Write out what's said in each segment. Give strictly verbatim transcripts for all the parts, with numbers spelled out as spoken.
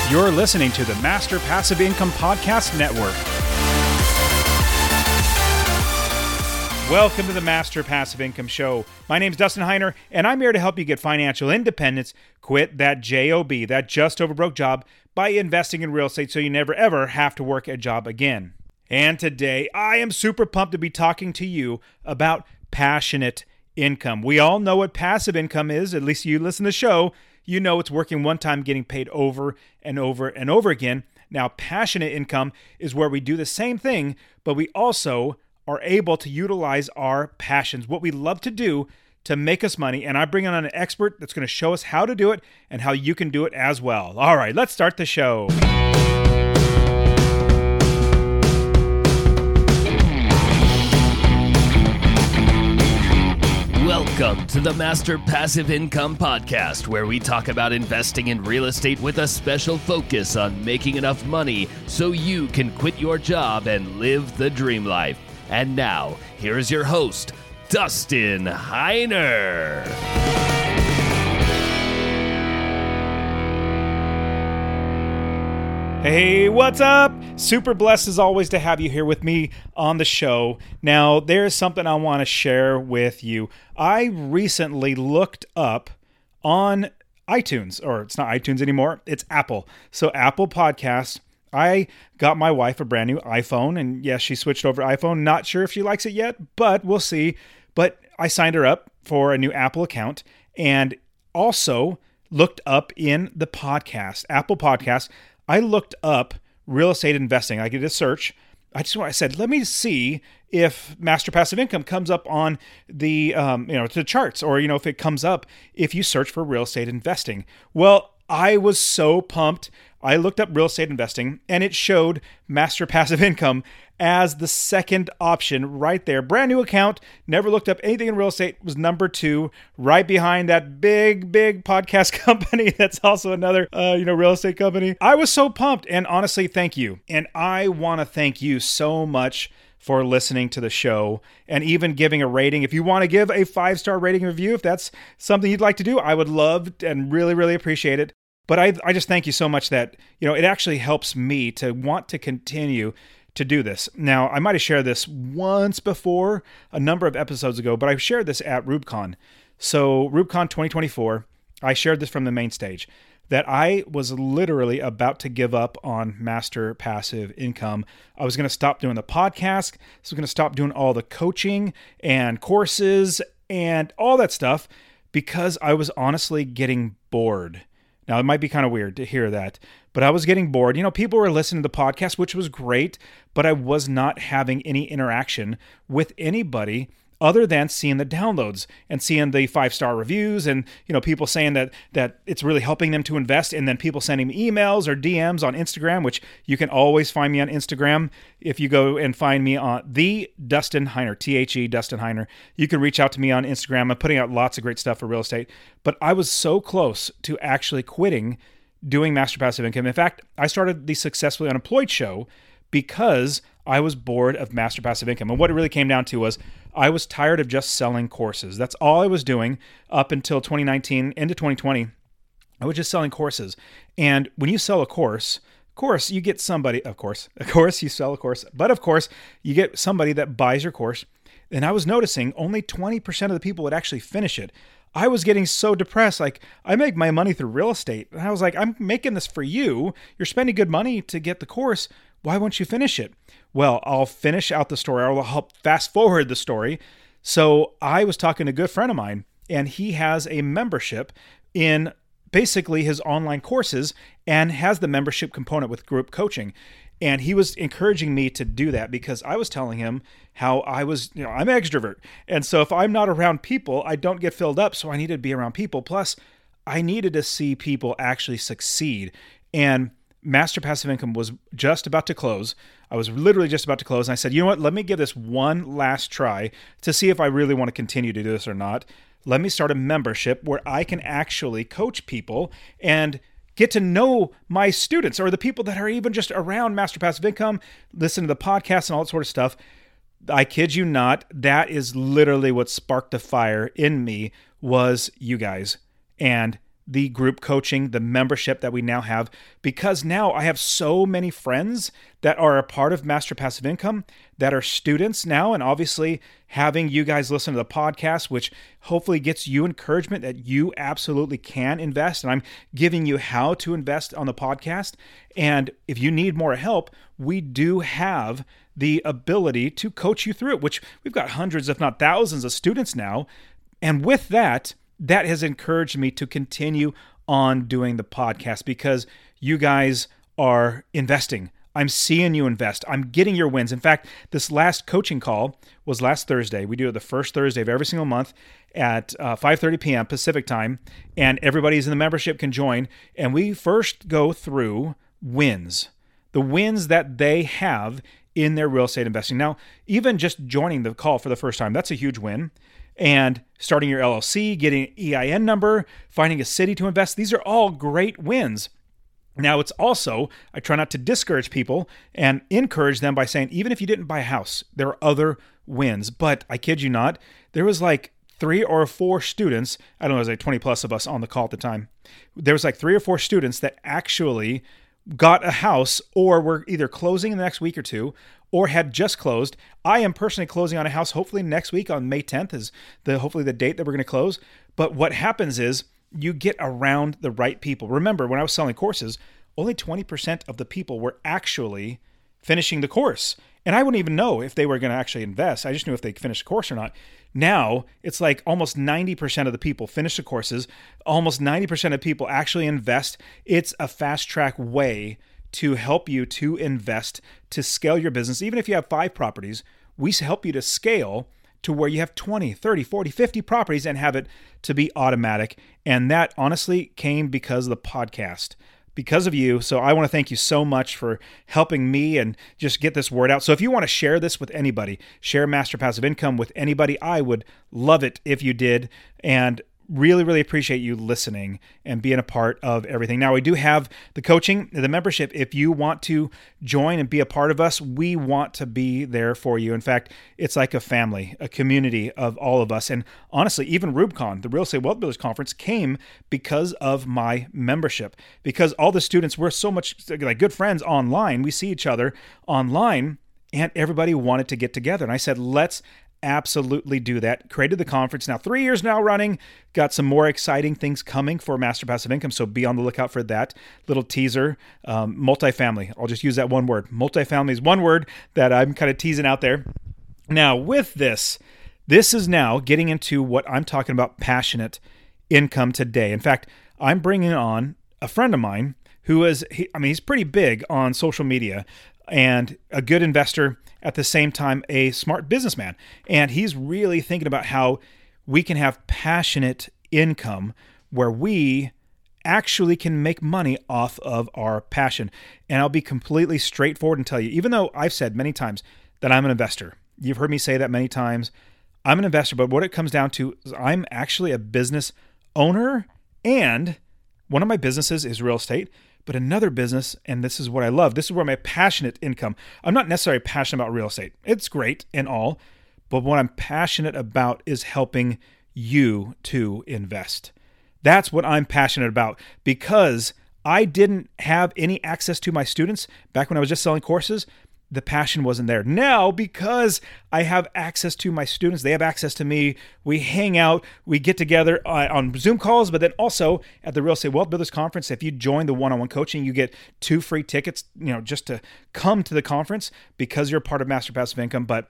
You're listening to the Master Passive Income Podcast Network. Welcome to the Master Passive Income Show. My name is Dustin Heiner, and I'm here to help you get financial independence, quit that job, that just over broke job, by investing in real estate so you never ever have to work a job again. And today, I am super pumped to be talking to you about passionate income. We all know what passive income is, at least you listen to the show. You know it's working one time, getting paid over and over and over again. Now, passionate income is where we do the same thing, but we also are able to utilize our passions, what we love to do to make us money. And I bring on an expert that's going to show us how to do it and how you can do it as well. All right, let's start the show. Welcome to the Master Passive Income Podcast, where we talk about investing in real estate with a special focus on making enough money so you can quit your job and live the dream life. And now, here's your host, Dustin Heiner. Hey, what's up? Super blessed as always to have you here with me on the show. Now, there's something I want to share with you. I recently looked up on iTunes, or it's not iTunes anymore, it's Apple. So Apple Podcasts, I got my wife a brand new iPhone, and yes, she switched over to iPhone. Not sure if she likes it yet, but we'll see. But I signed her up for a new Apple account and also looked up in the podcast, Apple Podcasts, I looked up real estate investing. I did a search. I just I said, let me see if Master Passive Income comes up on the um, you know the charts, or you know if it comes up if you search for real estate investing. Well, I was so pumped. I looked up real estate investing, and it showed Master Passive Income as the second option right there. Brand new account, never looked up anything in real estate, was number two, right behind that big, big podcast company that's also another, uh, you know, real estate company. I was so pumped, and honestly, thank you. And I want to thank you so much for listening to the show and even giving a rating. If you want to give a five-star rating review, if that's something you'd like to do, I would love and really, really appreciate it. But I, I just thank you so much that, you know, it actually helps me to want to continue to do this. Now, I might have shared this once before, a number of episodes ago, but I shared this at RubeCon. So RubeCon twenty twenty-four, I shared this from the main stage, that I was literally about to give up on Master Passive Income. I was going to stop doing the podcast. I was going to stop doing all the coaching and courses and all that stuff because I was honestly getting bored. Now, it might be kind of weird to hear that, but I was getting bored. You know, people were listening to the podcast, which was great, but I was not having any interaction with anybody other than seeing the downloads and seeing the five-star reviews and, you know, people saying that that it's really helping them to invest, and then people sending me emails or D Ms on Instagram, which you can always find me on Instagram. If you go and find me on the Dustin Heiner, T H E Dustin Heiner, you can reach out to me on Instagram. I'm putting out lots of great stuff for real estate, but I was so close to actually quitting doing Master Passive Income. In fact, I started the Successfully Unemployed show because I was bored of Master Passive Income. And what it really came down to was I was tired of just selling courses. That's all I was doing up until twenty nineteen into twenty twenty. I was just selling courses. And when you sell a course, of course, you get somebody, of course, of course, you sell a course, but of course, you get somebody that buys your course. And I was noticing only twenty percent of the people would actually finish it. I was getting so depressed. Like, I make my money through real estate. And I was like, I'm making this for you. You're spending good money to get the course. Why won't you finish it? Well, I'll finish out the story. I'll help fast forward the story. So I was talking to a good friend of mine, and he has a membership in basically his online courses and has the membership component with group coaching. And he was encouraging me to do that because I was telling him how I was, you know, I'm an extrovert. And so if I'm not around people, I don't get filled up. So I needed to be around people. Plus, I needed to see people actually succeed. And Master Passive Income was just about to close. I was literally just about to close. And I said, you know what? Let me give this one last try to see if I really want to continue to do this or not. Let me start a membership where I can actually coach people and get to know my students or the people that are even just around Master Passive Income, listen to the podcast and all that sort of stuff. I kid you not, that is literally what sparked a fire in me was you guys. And the group coaching, the membership that we now have, because now I have so many friends that are a part of Master Passive Income that are students now. And obviously having you guys listen to the podcast, which hopefully gets you encouragement that you absolutely can invest. And I'm giving you how to invest on the podcast. And if you need more help, we do have the ability to coach you through it, which we've got hundreds, if not thousands of students now. And with that, that has encouraged me to continue on doing the podcast because you guys are investing. I'm seeing you invest. I'm getting your wins. In fact, this last coaching call was last Thursday. We do it the first Thursday of every single month at uh, five thirty p.m. Pacific time, and everybody's in the membership can join. And we first go through wins, the wins that they have in their real estate investing. Now, even just joining the call for the first time, that's a huge win. And starting your L L C, getting an E I N number, finding a city to invest, these are all great wins. Now, it's also, I try not to discourage people and encourage them by saying, even if you didn't buy a house, there are other wins. But I kid you not, there was like three or four students, I don't know, it was like twenty plus of us on the call at the time. There was like three or four students that actually got a house or were either closing in the next week or two or had just closed. I am personally closing on a house hopefully next week on May tenth is the hopefully the date that we're going to close. But what happens is you get around the right people. Remember, when I was selling courses, only twenty percent of the people were actually finishing the course. And I wouldn't even know if they were going to actually invest. I just knew if they finished the course or not. Now, it's like almost ninety percent of the people finish the courses. Almost ninety percent of people actually invest. It's a fast track way to help you to invest, to scale your business. Even if you have five properties, we help you to scale to where you have twenty, thirty, forty, fifty properties and have it to be automatic. And that honestly came because of the podcast. Because of you. So I want to thank you so much for helping me and just get this word out. So if you want to share this with anybody, share Master Passive Income with anybody, I would love it if you did. And really, really appreciate you listening and being a part of everything. Now, we do have the coaching, the membership. If you want to join and be a part of us, we want to be there for you. In fact, it's like a family, a community of all of us. And honestly, even Rubicon, the Real Estate Wealth Builders Conference, came because of my membership. Because all the students, we're so much like good friends online. We see each other online, and everybody wanted to get together. And I said, let's absolutely do that. Created the conference. Now, three years now running. Got some more exciting things coming for Master Passive Income, so be on the lookout for that. Little teaser. Um, multifamily. I'll just use that one word. Multifamily is one word that I'm kind of teasing out there. Now, with this, this is now getting into what I'm talking about, passionate income today. In fact, I'm bringing on a friend of mine who is, he, I mean, he's pretty big on social media and a good investor, at the same time, a smart businessman. And he's really thinking about how we can have passionate income where we actually can make money off of our passion. And I'll be completely straightforward and tell you, even though I've said many times that I'm an investor, you've heard me say that many times, I'm an investor, but what it comes down to is I'm actually a business owner, and one of my businesses is real estate. But another business, and this is what I love, this is where my passionate income, I'm not necessarily passionate about real estate. It's great and all, but what I'm passionate about is helping you to invest. That's what I'm passionate about, because I didn't have any access to my students back when I was just selling courses. The passion wasn't there. Now, because I have access to my students, they have access to me, we hang out, we get together uh, on Zoom calls, but then also at the Real Estate Wealth Builders Conference, if you join the one-on-one coaching, you get two free tickets, you know, just to come to the conference because you're part of Master Passive Income. But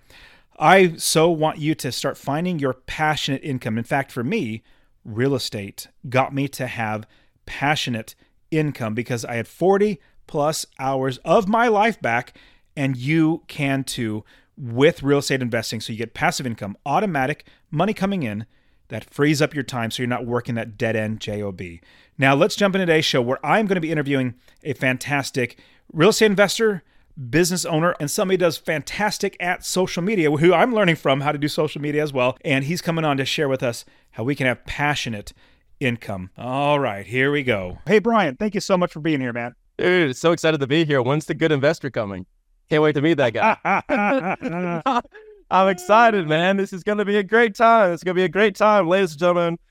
I so want you to start finding your passionate income. In fact, for me, real estate got me to have passionate income because I had forty plus hours of my life back. And you can too with real estate investing. So you get passive income, automatic money coming in that frees up your time so you're not working that dead end job. Now let's jump into today's show where I'm going to be interviewing a fantastic real estate investor, business owner, and somebody who does fantastic at social media, who I'm learning from how to do social media as well. And he's coming on to share with us how we can have passionate income. All right, here we go. Hey, Brian, thank you so much for being here, man. Dude, so excited to be here. When's the good investor coming? Can't wait to meet that guy. I'm excited, man. This is going to be a great time. It's going to be a great time, ladies and gentlemen.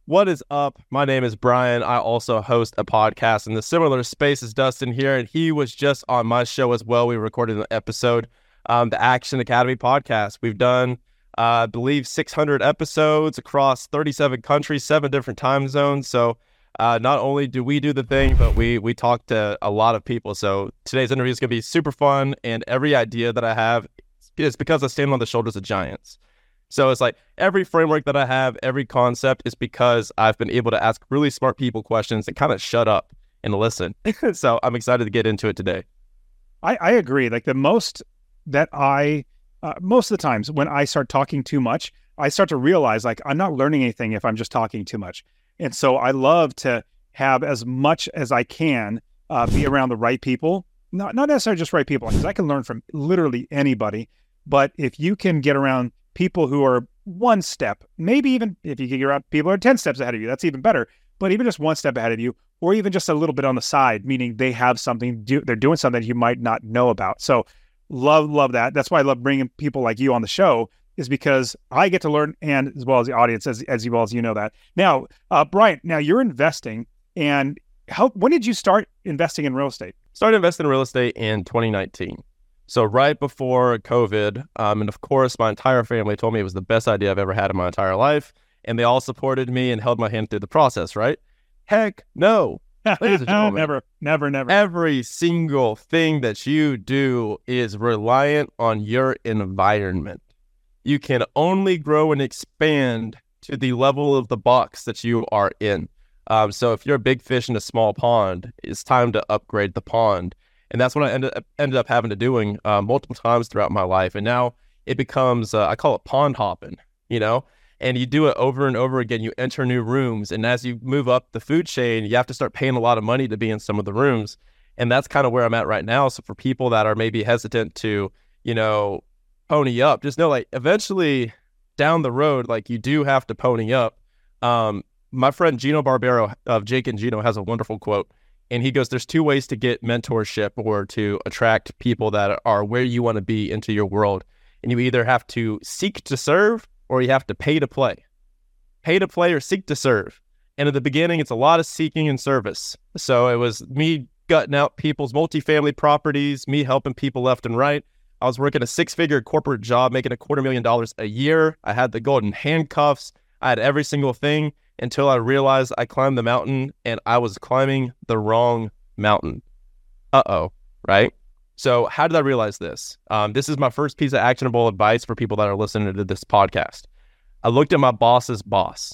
What is up? My name is Brian. I also host a podcast in the similar space as Dustin here, and he was just on my show as well. We recorded an episode, um, the Action Academy podcast. We've done, uh, I believe, six hundred episodes across thirty-seven countries, seven different time zones. So uh, not only do we do the thing, but we we talk to a lot of people. So today's interview is going to be super fun, and every idea that I have is because I stand on the shoulders of giants. So it's like every framework that I have, every concept is because I've been able to ask really smart people questions and kind of shut up and listen. So I'm excited to get into it today. I, I agree. Like the most that I, uh, most of the times when I start talking too much, I start to realize like I'm not learning anything if I'm just talking too much. And so I love to have as much as I can uh, be around the right people, not, not necessarily just right people, because I can learn from literally anybody. But if you can get around people who are one step, maybe even if you can get around people who are ten steps ahead of you, that's even better. But even just one step ahead of you, or even just a little bit on the side, meaning they have something, do, they're doing something you might not know about. So love, love that. That's why I love bringing people like you on the show, is because I get to learn, and as well as the audience, as, as well as you know that. Now, uh, Brian, now you're investing, and how, when did you start investing in real estate? Started investing in real estate in twenty nineteen. So right before COVID, um, and of course, my entire family told me it was the best idea I've ever had in my entire life, and they all supported me and held my hand through the process, right? Heck no. Ladies and gentlemen, never, never, never. Every single thing that you do is reliant on your environment. You can only grow and expand to the level of the box that you are in. Um, so if you're a big fish in a small pond, it's time to upgrade the pond. And that's what I ended up, ended up having to doing uh, multiple times throughout my life. And now it becomes, uh, I call it pond hopping, you know, and you do it over and over again. You enter new rooms. And as you move up the food chain, you have to start paying a lot of money to be in some of the rooms. And that's kind of where I'm at right now. So for people that are maybe hesitant to, you know, pony up, just know like eventually down the road, like you do have to pony up. Um, my friend Gino Barbero of Jake and Gino has a wonderful quote. And he goes, there's two ways to get mentorship or to attract people that are where you want to be into your world. And you either have to seek to serve or you have to pay to play. Pay to play or seek to serve. And at the beginning, it's a lot of seeking and service. So it was me gutting out people's multifamily properties, me helping people left and right. I was working a six-figure corporate job, making a quarter million dollars a year. I had the golden handcuffs. I had every single thing, until I realized I climbed the mountain and I was climbing the wrong mountain. Uh-oh, right? So how did I realize this? Um, this is my first piece of actionable advice for people that are listening to this podcast. I looked at my boss's boss.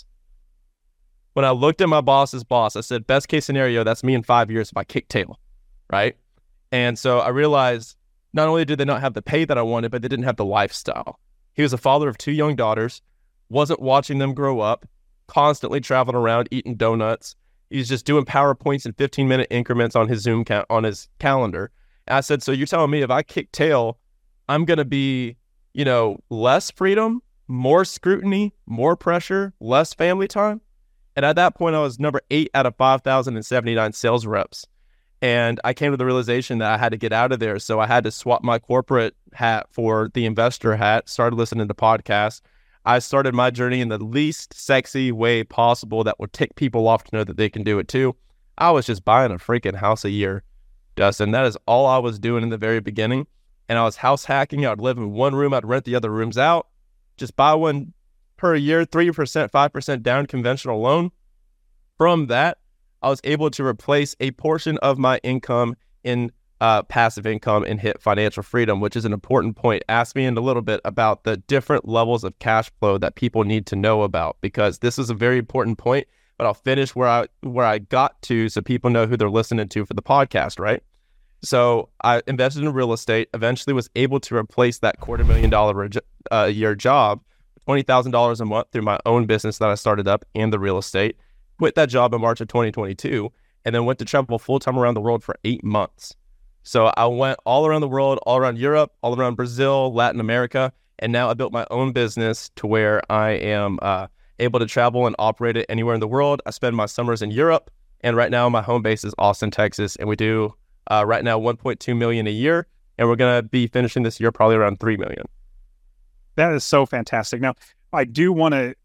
When I looked at my boss's boss, I said, best case scenario, that's me in five years if I kick tail, right? And so I realized not only did they not have the pay that I wanted, but they didn't have the lifestyle. He was a father of two young daughters, wasn't watching them grow up, constantly traveling around eating donuts. He's just doing PowerPoints in fifteen minute increments on his Zoom ca- on his calendar. And I said, so you're telling me if I kick tail, I'm going to be, you know, less freedom, more scrutiny, more pressure, less family time? And at that point, I was number eight out of five thousand seventy-nine sales reps. And I came to the realization that I had to get out of there. So I had to swap my corporate hat for the investor hat, started listening to podcasts. I started my journey in the least sexy way possible that would tick people off to know that they can do it too. I was just buying a freaking house a year, Dustin. That is all I was doing in the very beginning. And I was house hacking. I'd live in one room. I'd rent the other rooms out. Just buy one per year, three percent, five percent down conventional loan. From that, I was able to replace a portion of my income in Uh, passive income and hit financial freedom, which is an important point. Ask me in a little bit about the different levels of cash flow that people need to know about, because this is a very important point, but I'll finish where I where I got to so people know who they're listening to for the podcast, right? So I invested in real estate, eventually was able to replace that quarter million dollar a uh, year job, twenty thousand dollars a month through my own business that I started up and the real estate, quit that job in March of twenty twenty-two, and then went to travel full-time around the world for eight months. So I went all around the world, all around Europe, all around Brazil, Latin America, and now I built my own business to where I am uh, able to travel and operate it anywhere in the world. I spend my summers in Europe, and right now my home base is Austin, Texas, and we do uh, right now one point two million dollars a year, and we're going to be finishing this year probably around three million dollars. That is so fantastic. Now, I do want to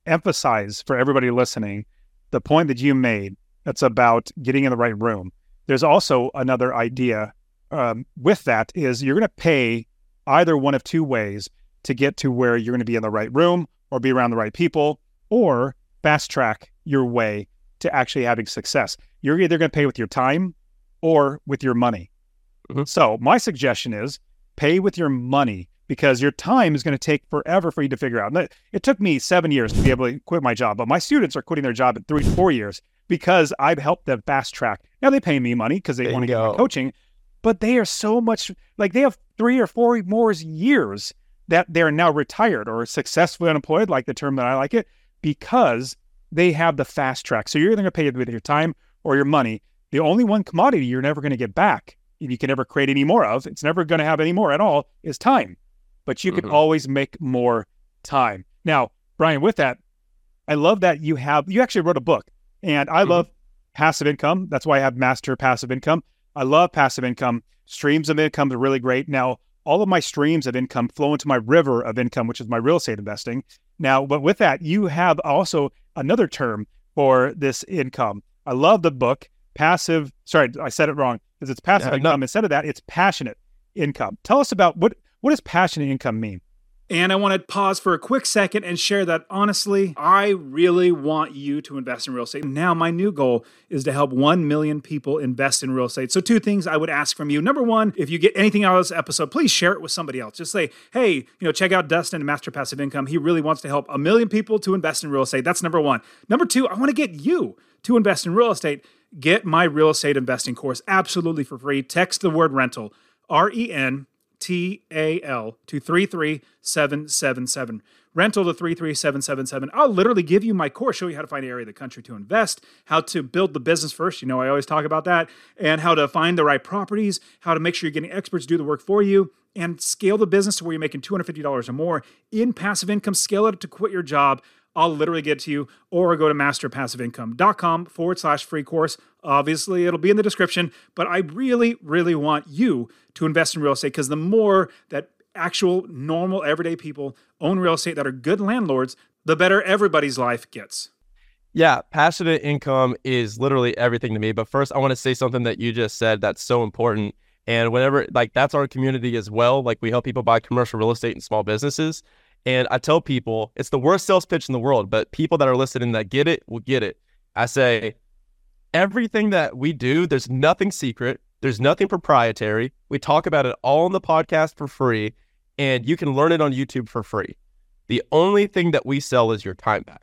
emphasize for everybody listening the point that you made. That's about getting in the right room. There's also another idea um, with that is you're going to pay either one of two ways to get to where you're going to be in the right room or be around the right people, or fast track your way to actually having success. You're either going to pay with your time or with your money. Mm-hmm. So my suggestion is pay with your money, because your time is going to take forever for you to figure out. It took me seven years to be able to quit my job, but my students are quitting their job in three to four years because I've helped them fast track. Now they pay me money because they want to get my coaching, but they are so much like they have three or four more years that they're now retired or successfully unemployed, like the term that I like it, because they have the fast track. So you're either going to pay with your time or your money. The only one commodity you're never going to get back, and you can never create any more of, it's never going to have any more at all, is time. But you can mm-hmm. always make more time. Now, Brian, with that, I love that you have, you actually wrote a book, and I mm-hmm. love passive income. That's why I have Master Passive Income. I love passive income. Streams of income are really great. Now, all of my streams of income flow into my river of income, which is my real estate investing. Now, but with that, you have also another term for this income. I love the book, passive, sorry, I said it wrong, because it's passive yeah, income. No. Instead of that, it's passionate income. Tell us about what, what does passionate income mean? And I want to pause for a quick second and share that, honestly, I really want you to invest in real estate. Now, my new goal is to help one million people invest in real estate. So two things I would ask from you. Number one, if you get anything out of this episode, please share it with somebody else. Just say, hey, you know, check out Dustin and Master Passive Income. He really wants to help a million people to invest in real estate. That's number one. Number two, I want to get you to invest in real estate. Get my real estate investing course absolutely for free. Text the word rental, R E N T A L to three three seven seven seven. Rental to three three seven seven seven. I'll literally give you my course, show you how to find an area of the country to invest, how to build the business first. You know, I always talk about that, and how to find the right properties, how to make sure you're getting experts to do the work for you, and scale the business to where you're making two hundred fifty dollars or more in passive income. Scale it to quit your job. I'll literally get to you, or go to masterpassiveincome.com forward slash free course. Obviously, it'll be in the description, but I really, really want you to invest in real estate, because the more that actual, normal, everyday people own real estate that are good landlords, the better everybody's life gets. Yeah, passionate income is literally everything to me. But first, I want to say something that you just said that's so important. And whenever, like, that's our community as well. Like, we help people buy commercial real estate and small businesses. And I tell people, it's the worst sales pitch in the world, but people that are listening that get it will get it. I say, everything that we do, there's nothing secret. There's nothing proprietary. We talk about it all on the podcast for free, and you can learn it on YouTube for free. The only thing that we sell is your time back.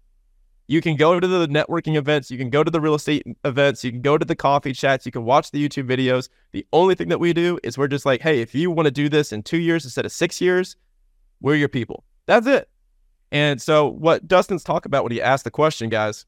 You can go to the networking events. You can go to the real estate events. You can go to the coffee chats. You can watch the YouTube videos. The only thing that we do is we're just like, hey, if you want to do this in two years instead of six years, we're your people. That's it. And so what Dustin's talking about when he asked the question, guys,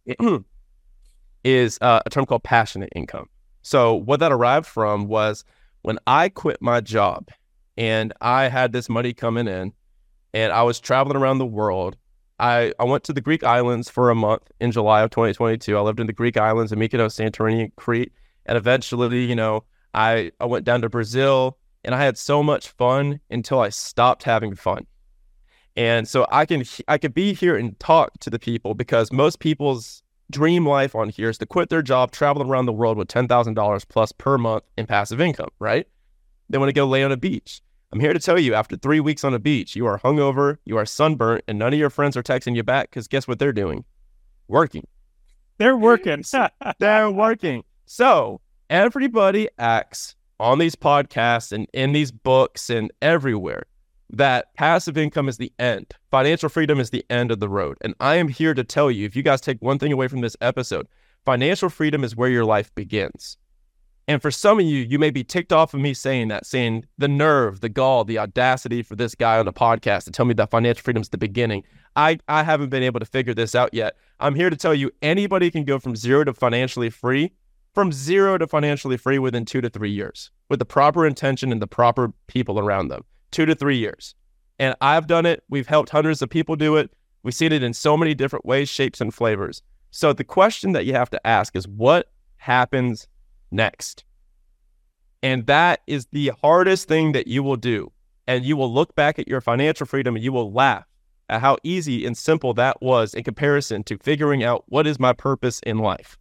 is uh, a term called passionate income. So what that arrived from was when I quit my job and I had this money coming in and I was traveling around the world. I, I went to the Greek islands for a month in July of twenty twenty-two. I lived in the Greek islands, in Mykonos, Santorini, and Crete. And eventually, you know, I, I went down to Brazil, and I had so much fun until I stopped having fun. And so I can I could be here and talk to the people, because most people's dream life on here is to quit their job, travel around the world with ten thousand dollars plus per month in passive income, right? They want to go lay on a beach. I'm here to tell you, after three weeks on a beach, you are hungover, you are sunburnt, and none of your friends are texting you back, because guess what they're doing? Working. They're working. They're working. So everybody acts on these podcasts and in these books and everywhere that passive income is the end. Financial freedom is the end of the road. And I am here to tell you, if you guys take one thing away from this episode, financial freedom is where your life begins. And for some of you, you may be ticked off of me saying that, saying the nerve, the gall, the audacity for this guy on the podcast to tell me that financial freedom is the beginning. I, I haven't been able to figure this out yet. I'm here to tell you, anybody can go from zero to financially free, from zero to financially free within two to three years, with the proper intention and the proper people around them. Two to three years. And I've done it. We've helped hundreds of people do it. We've seen it in so many different ways, shapes, and flavors. So the question that you have to ask is, what happens next? And that is the hardest thing that you will do. And you will look back at your financial freedom and you will laugh at how easy and simple that was in comparison to figuring out what is my purpose in life.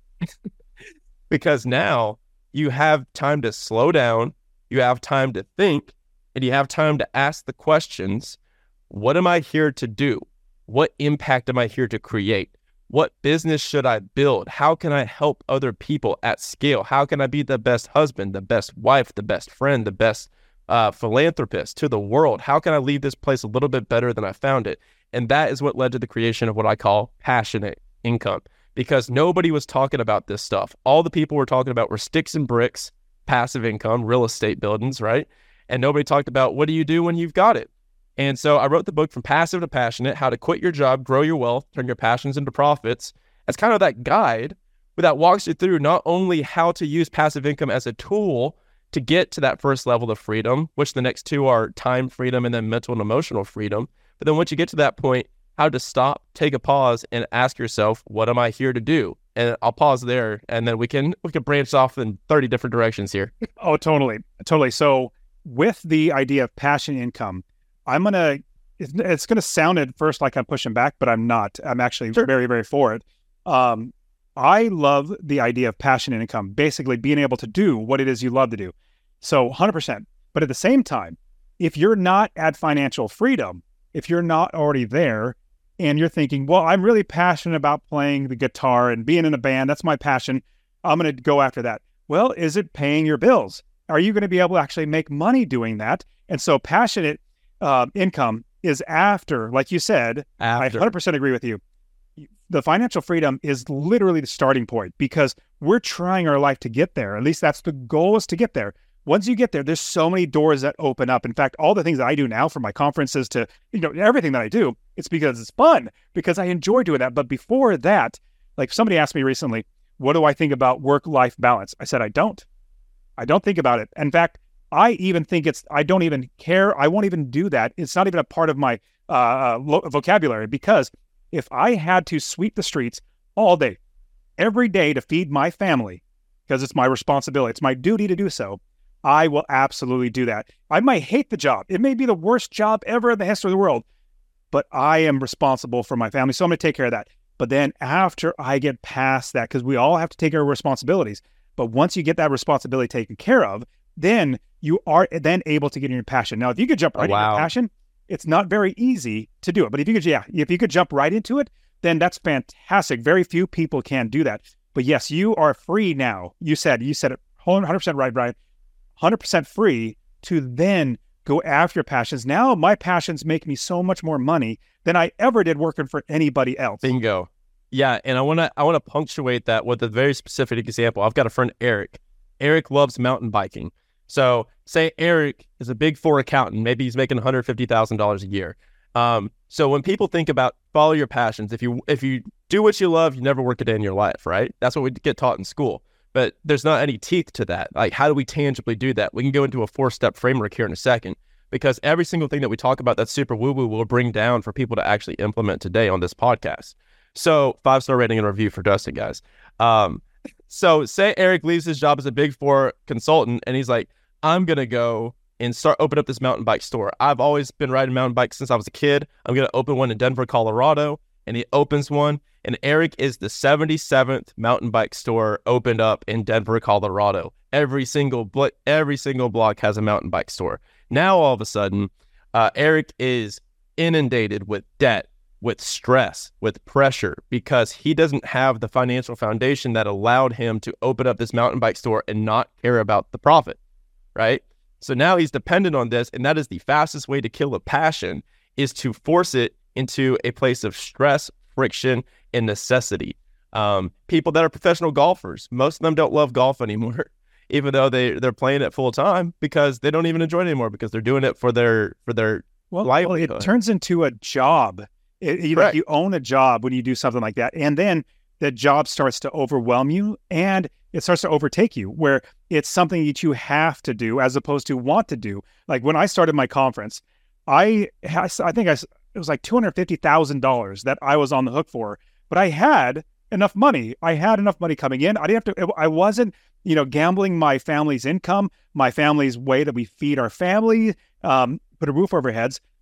Because now you have time to slow down, you have time to think, and you have time to ask the questions, what am I here to do? What impact am I here to create? What business should I build? How can I help other people at scale? How can I be the best husband, the best wife, the best friend, the best uh, philanthropist to the world? How can I leave this place a little bit better than I found it? And that is what led to the creation of what I call passionate income, because nobody was talking about this stuff. All the people were talking about were sticks and bricks, passive income, real estate buildings, right? And nobody talked about what do you do when you've got it? And so I wrote the book From Passive to Passionate, How to Quit Your Job, Grow Your Wealth, Turn Your Passions into Profits, as kind of that guide that walks you through not only how to use passive income as a tool to get to that first level of freedom, which the next two are time freedom and then mental and emotional freedom. But then once you get to that point, how to stop, take a pause, and ask yourself, what am I here to do? And I'll pause there, and then we can we can branch off in thirty different directions here. Oh, totally. Totally. So with the idea of passion income, I'm going to, it's, it's going to sound at first like I'm pushing back, but I'm not. I'm actually Sure. very, very for it. Um, I love the idea of passion income, basically being able to do what it is you love to do. So one hundred percent. But at the same time, if you're not at financial freedom, if you're not already there and you're thinking, well, I'm really passionate about playing the guitar and being in a band, that's my passion, I'm going to go after that. Well, is it paying your bills? Are you going to be able to actually make money doing that? And so passionate uh, income is after, like you said, After. I one hundred percent agree with you. The financial freedom is literally the starting point because we're trying our life to get there. At least that's the goal, is to get there. Once you get there, there's so many doors that open up. In fact, all the things that I do now, from my conferences to, you know, everything that I do, it's because it's fun, because I enjoy doing that. But before that, like somebody asked me recently, what do I think about work-life balance? I said, I don't. I don't think about it. In fact, I even think it's, I don't even care. I won't even do that. It's not even a part of my uh, lo- vocabulary, because if I had to sweep the streets all day, every day to feed my family, because it's my responsibility, it's my duty to do so, I will absolutely do that. I might hate the job. It may be the worst job ever in the history of the world, but I am responsible for my family, so I'm going to take care of that. But then after I get past that, because we all have to take our responsibilities, but once you get that responsibility taken care of, then you are then able to get in your passion. Now, if you could jump right Oh, wow. into passion, it's not very easy to do it. But if you could, yeah, if you could jump right into it, then that's fantastic. Very few people can do that. But yes, you are free now. You said, you said it one hundred percent right, Brian. one hundred percent free to then go after your passions. Now my passions make me so much more money than I ever did working for anybody else. Bingo. Yeah, and I want to I want to punctuate that with a very specific example. I've got a friend, Eric. Eric loves mountain biking. So say Eric is a big four accountant. Maybe he's making one hundred fifty thousand dollars a year. Um, so when people think about follow your passions, if you if you do what you love, you never work a day in your life, right? That's what we get taught in school. But there's not any teeth to that. Like, how do we tangibly do that? We can go into a four-step framework here in a second, because every single thing that we talk about that's super woo-woo will bring down for people to actually implement today on this podcast. So five-star rating and review for Dustin, guys. Um, so say Eric leaves his job as a big four consultant, and he's like, I'm going to go and start open up this mountain bike store. I've always been riding mountain bikes since I was a kid. I'm going to open one in Denver, Colorado. And he opens one, and Eric is the seventy-seventh mountain bike store opened up in Denver, Colorado. Every single blo- every single block has a mountain bike store. Now all of a sudden, uh, Eric is inundated with debt, with stress, with pressure, because he doesn't have the financial foundation that allowed him to open up this mountain bike store and not care about the profit, right? So now he's dependent on this, and that is the fastest way to kill a passion, is to force it into a place of stress, friction, and necessity. Um, people that are professional golfers, most of them don't love golf anymore, even though they, they're playing it full time, because they don't even enjoy it anymore, because they're doing it for their for their Well, well, livelihood. it turns into a job. It, you, like Correct. you own a job when you do something like that. And then the job starts to overwhelm you, and it starts to overtake you, where it's something that you have to do as opposed to want to do. Like when I started my conference, I, I think I, it was like two hundred fifty thousand dollars that I was on the hook for, but I had enough money. I had enough money coming in. I didn't have to, I wasn't, you know, gambling my family's income, my family's way that we feed our family, um, put a roof over our heads.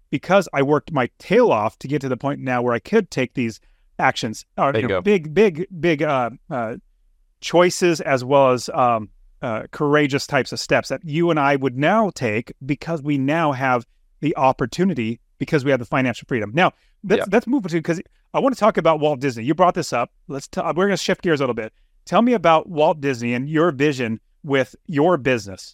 because I worked my tail off to get to the point now where I could take these actions, or you know, big, big, big uh, uh, choices, as well as um, uh, courageous types of steps that you and I would now take because we now have the opportunity, because we have the financial freedom. Now, let's, yeah. let's move to, because I want to talk about Walt Disney. You brought this up. Let's. T- we're going to shift gears a little bit. Tell me about Walt Disney and your vision with your business.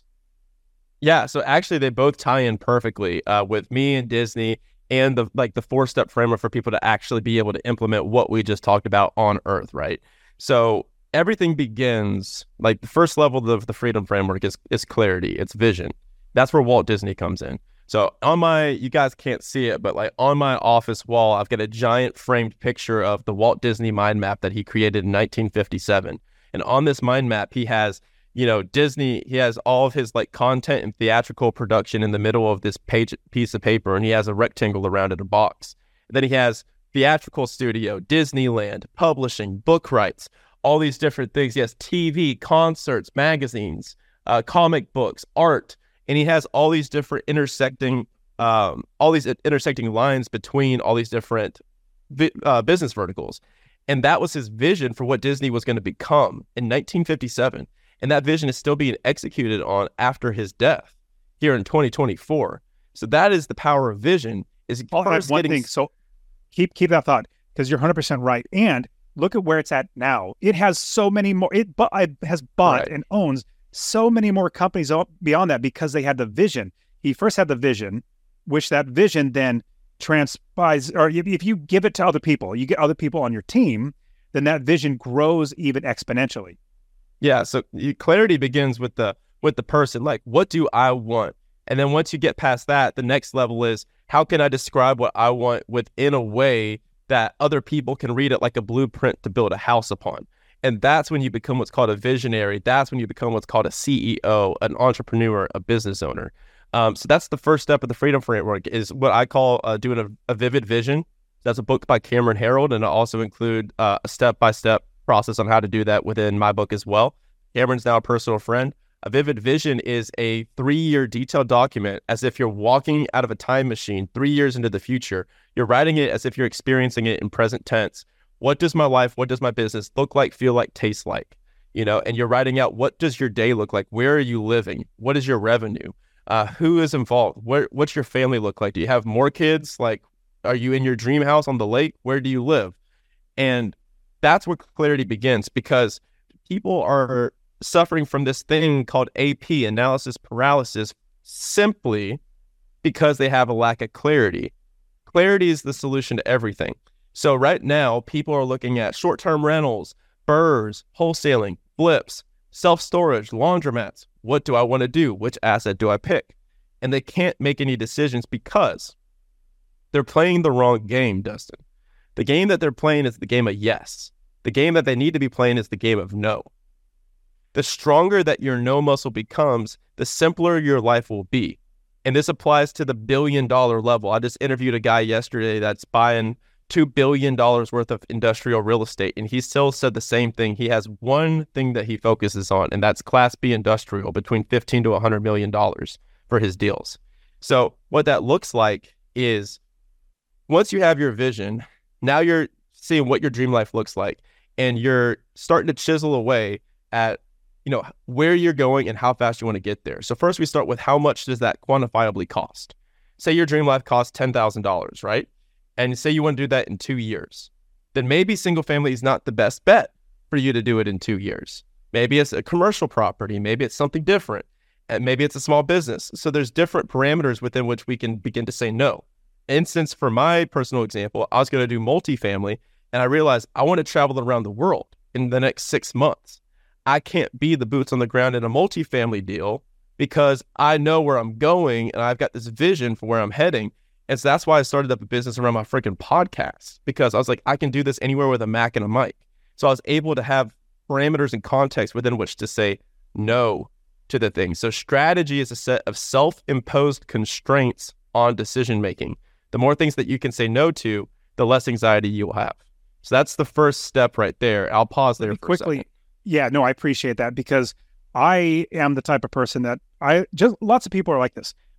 Yeah, so actually they both tie in perfectly uh, with me and Disney, and the like the four-step framework for people to actually be able to implement what we just talked about on Earth, right? So everything begins, like the first level of the freedom framework is is clarity, it's vision. That's where Walt Disney comes in. So on my, you guys can't see it, but like on my office wall, I've got a giant framed picture of the Walt Disney mind map that he created in nineteen fifty-seven. And on this mind map, he has, you know, Disney, he has all of his like content and theatrical production in the middle of this page piece of paper, and he has a rectangle around it, a box. And then he has theatrical studio, Disneyland, publishing, book rights, all these different things. He has T V, concerts, magazines, uh, comic books, art. And he has all these different intersecting, um, all these intersecting lines between all these different vi- uh, business verticals. And that was his vision for what Disney was going to become in nineteen fifty-seven. And that vision is still being executed on after his death here in twenty twenty-four. So that is the power of vision. Is I'll add one getting... thing. So keep keep that thought, because you're one hundred percent right. And look at where it's at now. It has so many more. It, bu- it has bought right. and owns so many more companies beyond that, because they had the vision. He first had the vision, which that vision then transpires, or if you give it to other people, you get other people on your team, then that vision grows even exponentially. Yeah. So clarity begins with the, with the person, like, what do I want? And then once you get past that, the next level is, how can I describe what I want within a way that other people can read it like a blueprint to build a house upon? And that's when you become what's called a visionary. That's when you become what's called a C E O, an entrepreneur, a business owner. Um, so that's the first step of the Freedom Framework, is what I call uh, doing a, a vivid vision. That's a book by Cameron Herold, and I also include uh, a step-by-step process on how to do that within my book as well. Cameron's now a personal friend. A vivid vision is a three-year detailed document, as if you're walking out of a time machine three years into the future. You're writing it as if you're experiencing it in present tense. What does my life, what does my business look like, feel like, taste like? You know, and you're writing out, what does your day look like? Where are you living? What is your revenue? Uh, who is involved? Where, what's your family look like? Do you have more kids? Like, are you in your dream house on the lake? Where do you live? And that's where clarity begins, because people are suffering from this thing called A P, analysis paralysis, simply because they have a lack of clarity. Clarity is the solution to everything. So right now, people are looking at short-term rentals, B R R Rs, wholesaling, flips, self-storage, laundromats. What do I want to do? Which asset do I pick? And they can't make any decisions because they're playing the wrong game, Dustin. The game that they're playing is the game of yes. The game that they need to be playing is the game of no. The stronger that your no muscle becomes, the simpler your life will be. And this applies to the billion dollar level. I just interviewed a guy yesterday that's buying two billion dollars worth of industrial real estate, and he still said the same thing. He has one thing that he focuses on, and that's Class B industrial, between fifteen to one hundred million dollars for his deals. So what that looks like is, once you have your vision, now you're seeing what your dream life looks like, and you're starting to chisel away at, you know, where you're going and how fast you want to get there. So first we start with, how much does that quantifiably cost? Say your dream life costs ten thousand dollars, right? And say you want to do that in two years, then maybe single family is not the best bet for you to do it in two years. Maybe it's a commercial property, maybe it's something different, and maybe it's a small business. So there's different parameters within which we can begin to say no. Instance, for my personal example, I was going to do multifamily, and I realized I want to travel around the world in the next six months. I can't be the boots on the ground in a multifamily deal because I know where I'm going and I've got this vision for where I'm heading. And so that's why I started up a business around my freaking podcast, because I was like, I can do this anywhere with a Mac and a mic. So I was able to have parameters and context within which to say no to the thing. So strategy is a set of self-imposed constraints on decision-making. The more things that you can say no to, the less anxiety you will have. So that's the first step right there. I'll pause there for quickly. a second. Yeah, no, I appreciate that, because I am the type of person that I just, lots of people are like this.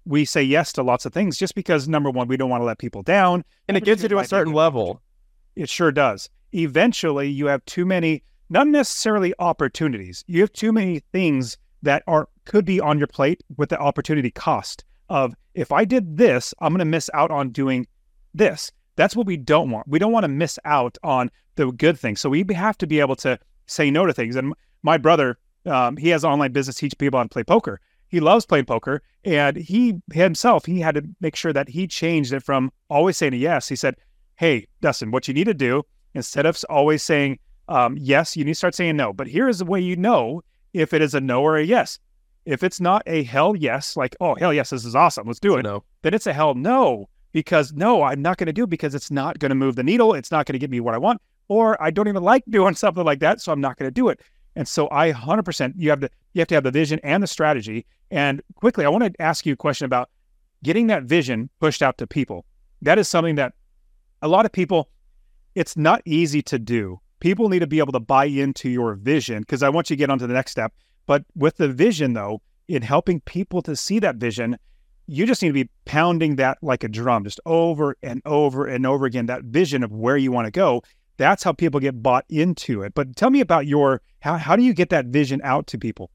we say yes to lots of things just because, number one, we don't want to let people down. And it gets you to a certain level. It sure does. Eventually, you have too many, not necessarily opportunities. You have too many things that are could be on your plate with the opportunity cost of, if I did this, I'm going to miss out on doing this. That's what we don't want. We don't want to miss out on the good things. So we have to be able to say no to things. And my brother, um, he has an online business, teach people how to play poker. He loves playing poker, and he himself, he had to make sure that he changed it from always saying a yes. He said, hey, Dustin, what you need to do, instead of always saying um, yes, you need to start saying no. But here is the way you know if it is a no or a yes. If it's not a hell yes, like, oh, hell yes, this is awesome, let's do it, No. then it's a hell no, because no, I'm not going to do it because it's not going to move the needle. It's not going to get me what I want, or I don't even like doing something like that, so I'm not going to do it. And so I one hundred percent, you have to, you have to have the vision and the strategy. And quickly, I want to ask you a question about getting that vision pushed out to people. That is something that a lot of people, it's not easy to do. People need to be able to buy into your vision, because I want you to get on to the next step. But with the vision, though, in helping people to see that vision, you just need to be pounding that like a drum, just over and over and over again, that vision of where you want to go. That's how people get bought into it. But tell me about your, how, how do you get that vision out to people?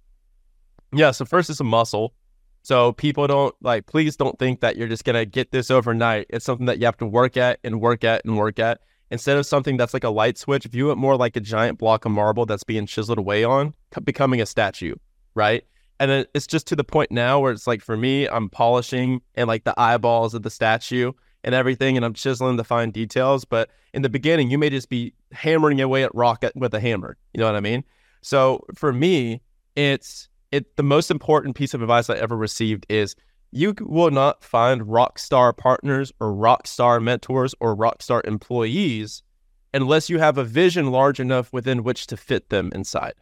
Yeah, so first it's a muscle. So people don't, like, please don't think that you're just going to get this overnight. It's something that you have to work at and work at and work at. Instead of something that's like a light switch, view it more like a giant block of marble that's being chiseled away on, becoming a statue, right? And then it's just to the point now where it's like, for me, I'm polishing and like the eyeballs of the statue and everything, and I'm chiseling the fine details. But in the beginning, you may just be hammering away at rock with a hammer. You know what I mean? So for me, it's it. The most important piece of advice I ever received is, you will not find rock star partners or rock star mentors or rock star employees unless you have a vision large enough within which to fit them inside.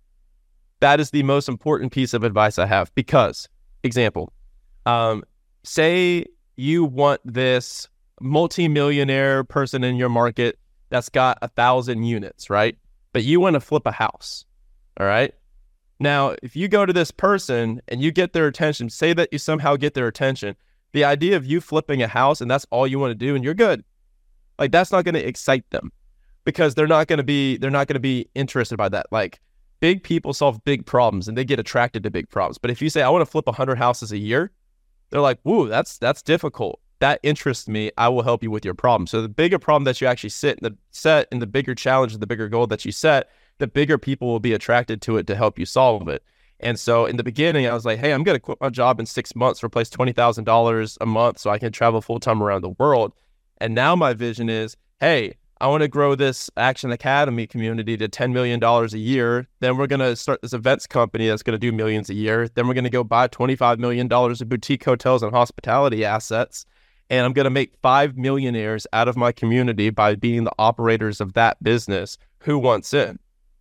That is the most important piece of advice I have, because, example, um, say you want this multi-millionaire person in your market that's got a thousand units, right? But you want to flip a house, all right? Now, if you go to this person and you get their attention, say that you somehow get their attention, the idea of you flipping a house and that's all you want to do and you're good, like, that's not going to excite them, because they're not going to be, they're not going to be interested by that. Like, big people solve big problems and they get attracted to big problems. But if you say, I want to flip a hundred houses a year, they're like, woo, that's, that's difficult. That interests me. I will help you with your problem. So the bigger problem that you actually sit in the set, and the bigger challenge, the bigger goal that you set, the bigger people will be attracted to it to help you solve it. And so in the beginning, I was like, hey, I'm going to quit my job in six months, replace twenty thousand dollars a month so I can travel full time around the world. And now my vision is, hey, I want to grow this Action Academy community to ten million dollars a year. Then we're going to start this events company that's going to do millions a year. Then we're going to go buy twenty-five million dollars of boutique hotels and hospitality assets. And I'm going to make five millionaires out of my community by being the operators of that business. Who wants in?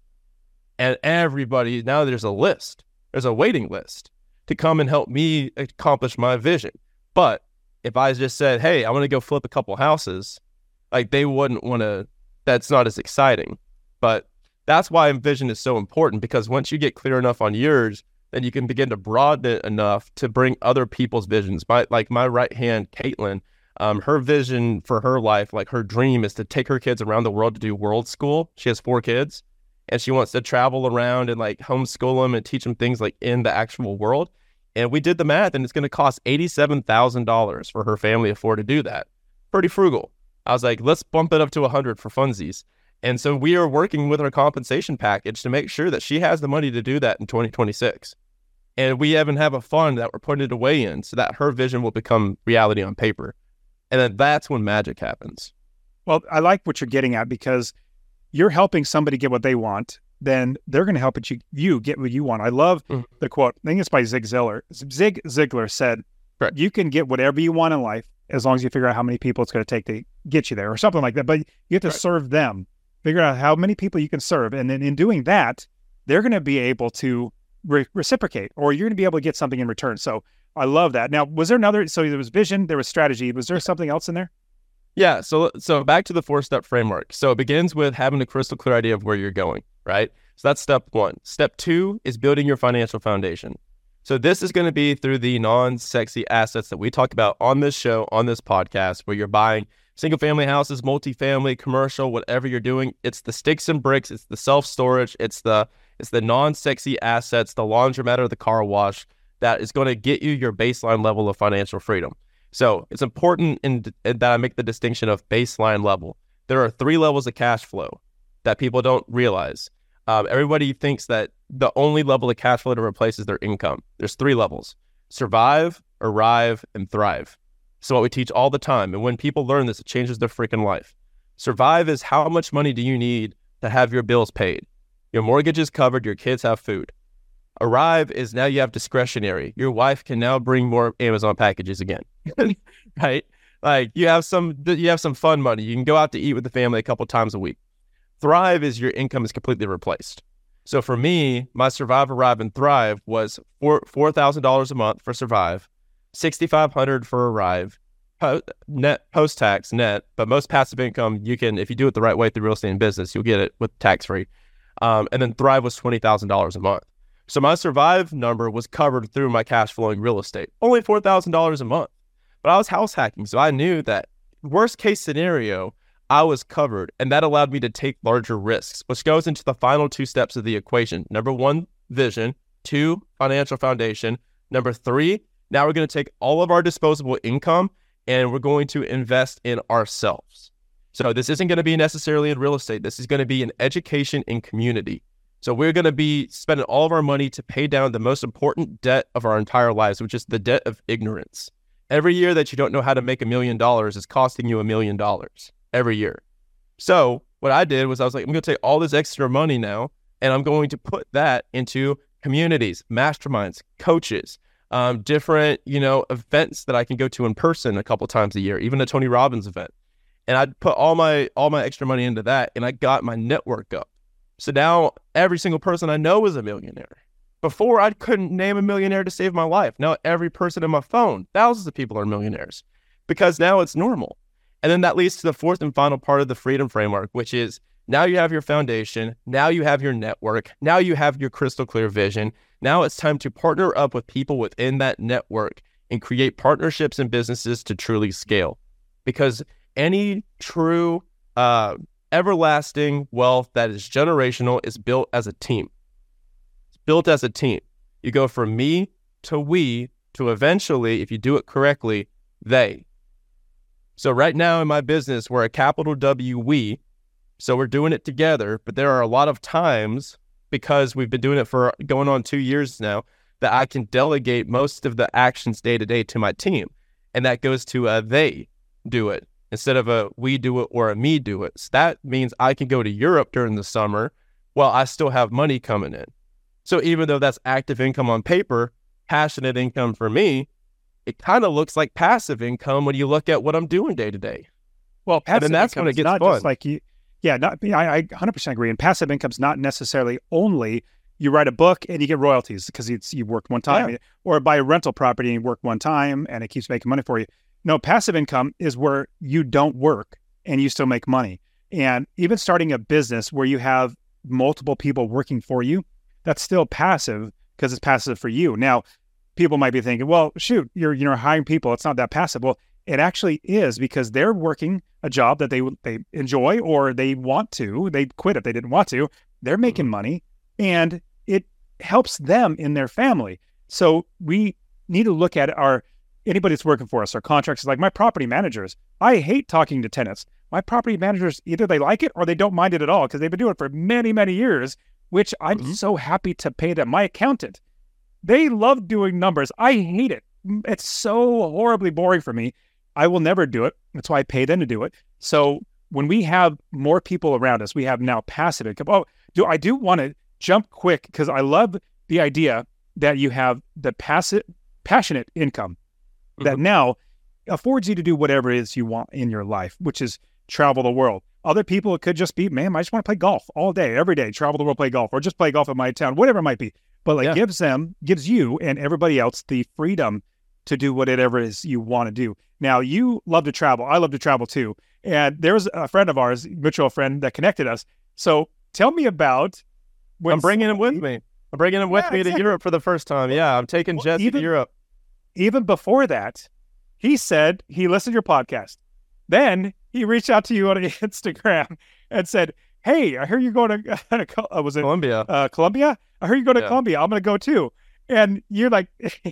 And everybody, now there's a list. There's a waiting list to come and help me accomplish my vision. But if I just said, hey, I want to go flip a couple houses, like, they wouldn't want to, that's not as exciting. But that's why vision is so important, because once you get clear enough on yours, then you can begin to broaden it enough to bring other people's visions. My, like my right hand, Caitlin, um, her vision for her life, like her dream is to take her kids around the world to do world school. She has four kids. And she wants to travel around and like homeschool them and teach them things like in the actual world. And we did the math, and it's going to cost eighty-seven thousand dollars for her family to afford to do that. Pretty frugal. I was like, let's bump it up to one hundred for funsies. And so we are working with our compensation package to make sure that she has the money to do that in twenty twenty-six. And we even have a fund that we're putting it away in so that her vision will become reality on paper. And then that's when magic happens. Well, I like what you're getting at, because you're helping somebody get what they want, then they're going to help you, you get what you want. I love mm-hmm. the quote. I think it's by Zig Ziglar. Zig Ziglar said, Correct. You can get whatever you want in life as long as you figure out how many people it's going to take to get you there, or something like that. But you have to right. serve them, figure out how many people you can serve. And then in doing that, they're going to be able to re- reciprocate, or you're going to be able to get something in return. So I love that. Now, was there another, so there was vision, there was strategy. Was there something else in there? Yeah, so so back to the four-step framework. So it begins with having a crystal clear idea of where you're going, right? So that's step one. Step two is building your financial foundation. So this is going to be through the non-sexy assets that we talk about on this show, on this podcast, where you're buying single-family houses, multifamily, commercial, whatever you're doing. It's the sticks and bricks. It's the self-storage. It's the it's the non-sexy assets, the laundromat or the car wash that is going to get you your baseline level of financial freedom. So it's important in, in that I make the distinction of baseline level. There are three levels of cash flow that people don't realize. Um, everybody thinks that the only level of cash flow to replace is their income. There's three levels: survive, arrive, and thrive. So what we teach all the time. And when people learn this, it changes their freaking life. Survive is how much money do you need to have your bills paid? Your mortgage is covered, your kids have food. Arrive is now you have discretionary. Your wife can now bring more Amazon packages again, right? Like you have some, you have some fun money. You can go out to eat with the family a couple times a week. Thrive is your income is completely replaced. So for me, my Survive, Arrive, and Thrive was four four thousand dollars a month for Survive, sixty five hundred for Arrive, po- net post tax net. But most passive income you can, if you do it the right way through real estate and business, you'll get it with tax free. Um, and then Thrive was twenty thousand dollars a month. So my Survive number was covered through my cash flowing real estate, only four thousand dollars a month. But I was house hacking, so I knew that worst case scenario, I was covered, and that allowed me to take larger risks, which goes into the final two steps of the equation. Number one, vision. Two, financial foundation. Number three, now we're going to take all of our disposable income and we're going to invest in ourselves. So this isn't going to be necessarily in real estate. This is going to be in education and community. So we're going to be spending all of our money to pay down the most important debt of our entire lives, which is the debt of ignorance. Every year that you don't know how to make a million dollars is costing you a million dollars. Every year. So what I did was I was like, I'm going to take all this extra money now, and I'm going to put that into communities, masterminds, coaches, um, different, you know, events that I can go to in person a couple times a year, even a Tony Robbins event. And I put all my all my extra money into that, and I got my network up. So now every single person I know is a millionaire. Before, I couldn't name a millionaire to save my life. Now every person in my phone, thousands of people are millionaires because now it's normal. And then that leads to the fourth and final part of the freedom framework, which is now you have your foundation, now you have your network, now you have your crystal clear vision. Now it's time to partner up with people within that network and create partnerships and businesses to truly scale. Because any true uh, everlasting wealth that is generational is built as a team. It's built as a team. You go from me to we to eventually, if you do it correctly, they. So right now in my business, we're a capital W we, so we're doing it together, but there are a lot of times, because we've been doing it for going on two years now, that I can delegate most of the actions day to day to my team. And that goes to a they do it instead of a we do it or a me do it. So that means I can go to Europe during the summer while I still have money coming in. So even though that's active income on paper, passionate income for me, it kind of looks like passive income when you look at what I'm doing day to day. Well, passive and then that's income when it is gets not fun. just like you, yeah, not, I, I one hundred percent agree. And passive income's not necessarily only you write a book and you get royalties because it's you worked one time, Yeah. or buy a rental property and you work one time and it keeps making money for you. No, passive income is where you don't work and you still make money. And even starting a business where you have multiple people working for you, that's still passive because it's passive for you. Now, people might be thinking, well, shoot, you're you know hiring people. It's not that passive. Well, it actually is because they're working a job that they they enjoy or they want to. They quit if they didn't want to. They're making money and it helps them in their family. So we need to look at our anybody that's working for us, our contractors, like my property managers. I hate talking to tenants. My property managers, either they like it or they don't mind it at all because they've been doing it for many, many years, which I'm mm-hmm. so happy to pay them. My accountant, they love doing numbers. I hate it. It's so horribly boring for me. I will never do it. That's why I pay them to do it. So when we have more people around us, we have now passive income. Oh, do I do want to jump quick because I love the idea that you have the passive, passionate income mm-hmm. that now affords you to do whatever it is you want in your life, which is travel the world. Other people, it could just be, man, I just want to play golf all day, every day, travel the world, play golf, or just play golf in my town, whatever it might be. But like yeah. gives them, gives you and everybody else the freedom to do whatever it is you want to do. Now, you love to travel. I love to travel too. And there's a friend of ours, mutual friend, that connected us. So tell me about... I'm bringing him with me. I'm bringing him with Yeah, me exactly. to Europe for the first time. Yeah, I'm taking Well, Jesse even- to Europe. Even before that, he said he listened to your podcast. Then he reached out to you on Instagram and said, "Hey, I heard you're going to uh, was it Colombia. uh, Colombia? I heard you're going to Yeah. Colombia. I'm going to go too." And you're like,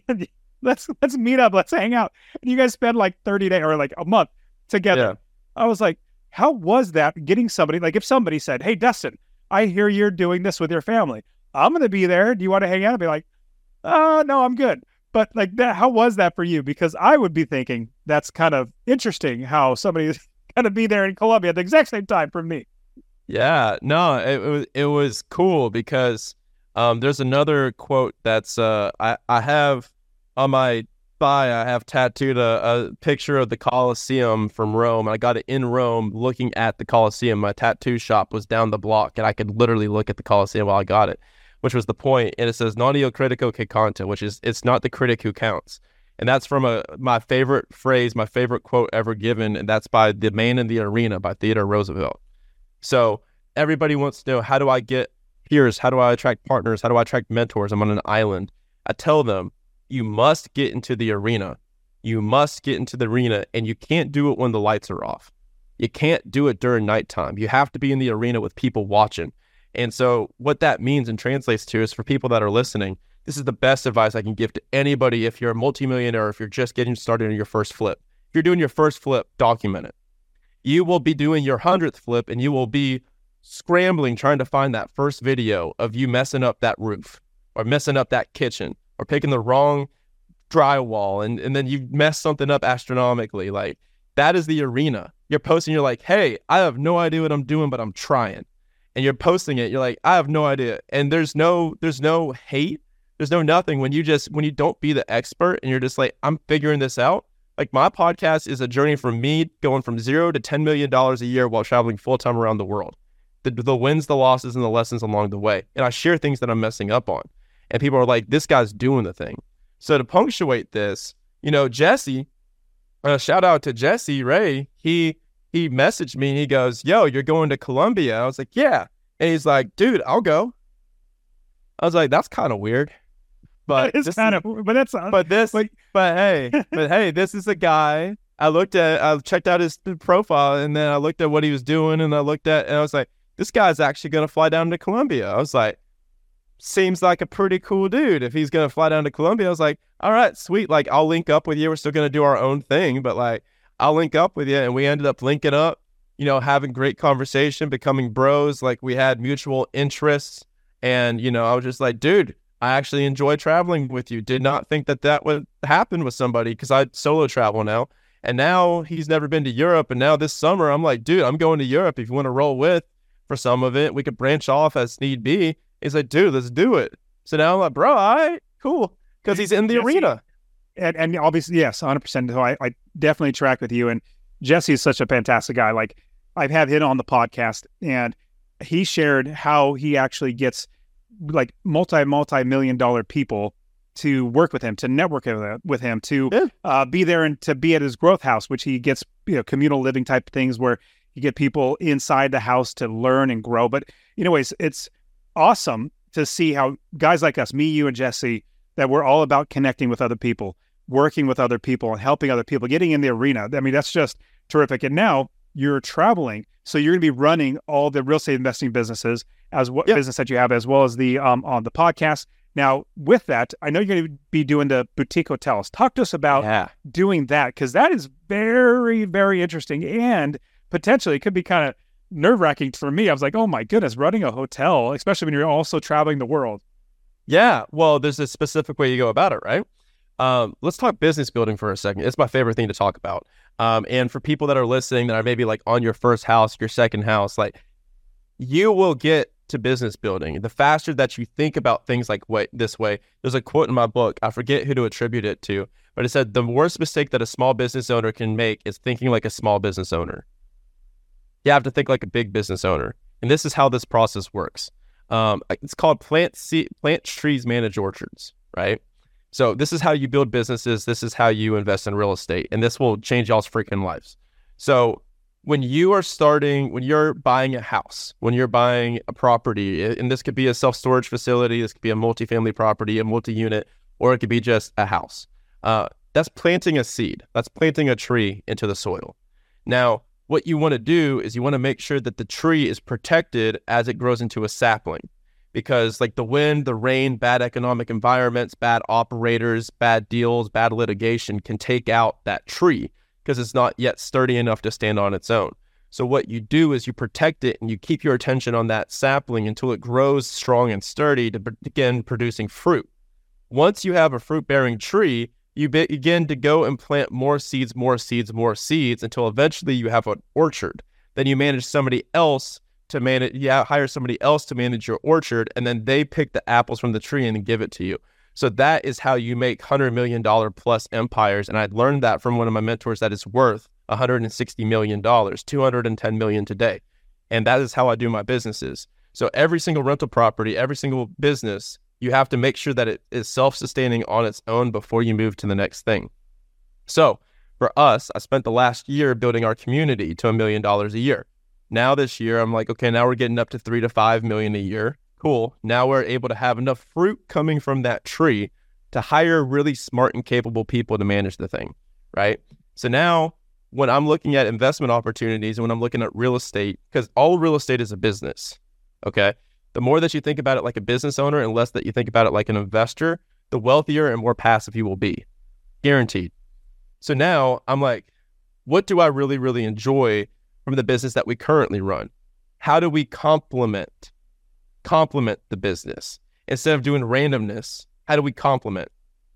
"Let's let's meet up. Let's hang out." And you guys spend like thirty days or like a month together. Yeah. I was like, "How was that? Getting somebody like if somebody said, 'Hey, Dustin, I hear you're doing this with your family. I'm going to be there. Do you want to hang out?'" I'd be like, "Oh, no, I'm good." But like that, how was that for you? Because I would be thinking that's kind of interesting how somebody is going to be there in Colombia at the exact same time for me. Yeah, no, it, it was it was cool because um, there's another quote that's uh, I I have on my thigh. I have tattooed a, a picture of the Colosseum from Rome. I got it in Rome, looking at the Colosseum. My tattoo shop was down the block, and I could literally look at the Colosseum while I got it, which was the point. And it says "Non io critico che conta," which is it's not the critic who counts. And that's from a my favorite phrase, my favorite quote ever given, and that's by "The Man in the Arena" by Theodore Roosevelt. So everybody wants to know, how do I get peers? How do I attract partners? How do I attract mentors? I'm on an island. I tell them, you must get into the arena. You must get into the arena, and you can't do it when the lights are off. You can't do it during nighttime. You have to be in the arena with people watching. And so what that means and translates to is for people that are listening, this is the best advice I can give to anybody if you're a multimillionaire or if you're just getting started on your first flip. If you're doing your first flip, document it. You will be doing your hundredth flip, and you will be scrambling trying to find that first video of you messing up that roof or messing up that kitchen or picking the wrong drywall, and, and then you mess something up astronomically. Like, that is the arena. You're posting, you're like, "Hey, I have no idea what I'm doing, but I'm trying." And you're posting it, you're like, "I have no idea." And there's no there's no hate, there's no nothing when you just when you don't be the expert and you're just like, "I'm figuring this out." Like, my podcast is a journey from me going from zero to ten million dollars a year while traveling full-time around the world. The, the wins, the losses, and the lessons along the way. And I share things that I'm messing up on. And people are like, "This guy's doing the thing." So to punctuate this, you know, Jesse, uh, shout out to Jesse Ray. He he messaged me and he goes, "Yo, you're going to Colombia?" I was like, "Yeah." And he's like, "Dude, I'll go." I was like, "That's kind of weird." But It's this kind is- of, but that's uh, but this, like- but hey, but hey, this is a guy. I looked at, I checked out his profile, and then I looked at what he was doing, and I looked at, and I was like, this guy's actually going to fly down to Colombia. I was like, seems like a pretty cool dude. If he's going to fly down to Colombia, I was like, all right, sweet. Like, I'll link up with you. We're still going to do our own thing, but like, I'll link up with you. And we ended up linking up, you know, having great conversation, becoming bros. Like, we had mutual interests. And, you know, I was just like, dude, I actually enjoy traveling with you. Did not think that that would happen with somebody because I solo travel now. And now he's never been to Europe. And now this summer, I'm like, dude, I'm going to Europe. If you want to roll with for some of it, we could branch off as need be. He's like, dude, let's do it. So now I'm like, bro, all right, cool. Because he's in the Jesse- arena. and, and obviously, yes, one hundred percent. So I, I definitely track with you. And Jesse is such a fantastic guy. Like, I've had him on the podcast, and he shared how he actually gets like multi, multi-million dollar people to work with him, to network with him, to Yeah. uh, be there and to be at his growth house, which he gets, you know, communal living type things where you get people inside the house to learn and grow. But anyways, it's awesome to see how guys like us, me, you, and Jesse, that we're all about connecting with other people, working with other people, and helping other people, getting in the arena. I mean, that's just terrific. And now you're traveling, so you're going to be running all the real estate investing businesses as what Yep. business that you have, as well as the um on the podcast. Now, with that, I know you're going to be doing the boutique hotels. Talk to us about Yeah. doing that, because that is very, very interesting, and potentially it could be kind of nerve wracking for me. I was like, oh my goodness, running a hotel, especially when you're also traveling the world. Yeah. Well, there's a specific way you go about it, right? Um, let's talk business building for a second. It's my favorite thing to talk about. Um, and for people that are listening that are maybe like on your first house, your second house, like, you will get to business building. The faster that you think about things like what this way, there's a quote in my book, I forget who to attribute it to, but it said, the worst mistake that a small business owner can make is thinking like a small business owner. You have to think like a big business owner. And this is how this process works. Um, it's called plant seed, plant trees, manage orchards, right? So this is how you build businesses. This is how you invest in real estate. And this will change y'all's freaking lives. So when you are starting, when you're buying a house, when you're buying a property, and this could be a self-storage facility, this could be a multifamily property, a multi-unit, or it could be just a house. Uh, that's planting a seed. That's planting a tree into the soil. Now, what you want to do is you want to make sure that the tree is protected as it grows into a sapling. Because like the wind, the rain, bad economic environments, bad operators, bad deals, bad litigation can take out that tree because it's not yet sturdy enough to stand on its own. So what you do is you protect it and you keep your attention on that sapling until it grows strong and sturdy to begin producing fruit. Once you have a fruit-bearing tree, you begin to go and plant more seeds, more seeds, more seeds until eventually you have an orchard. Then you manage somebody else to manage, yeah, hire somebody else to manage your orchard, and then they pick the apples from the tree and give it to you. So that is how you make one hundred million dollars plus empires. And I learned that from one of my mentors that is worth one hundred sixty million dollars, two hundred ten million dollars today. And that is how I do my businesses. So every single rental property, every single business, you have to make sure that it is self-sustaining on its own before you move to the next thing. So for us, I spent the last year building our community to a million dollars a year. Now this year, I'm like, okay, now we're getting up to three to five million a year. Cool. Now we're able to have enough fruit coming from that tree to hire really smart and capable people to manage the thing, right? So now when I'm looking at investment opportunities and when I'm looking at real estate, because all real estate is a business, okay? The more that you think about it like a business owner and less that you think about it like an investor, the wealthier and more passive you will be. Guaranteed. So now I'm like, what do I really, really enjoy from the business that we currently run? How do we complement, complement the business? Instead of doing randomness, how do we complement?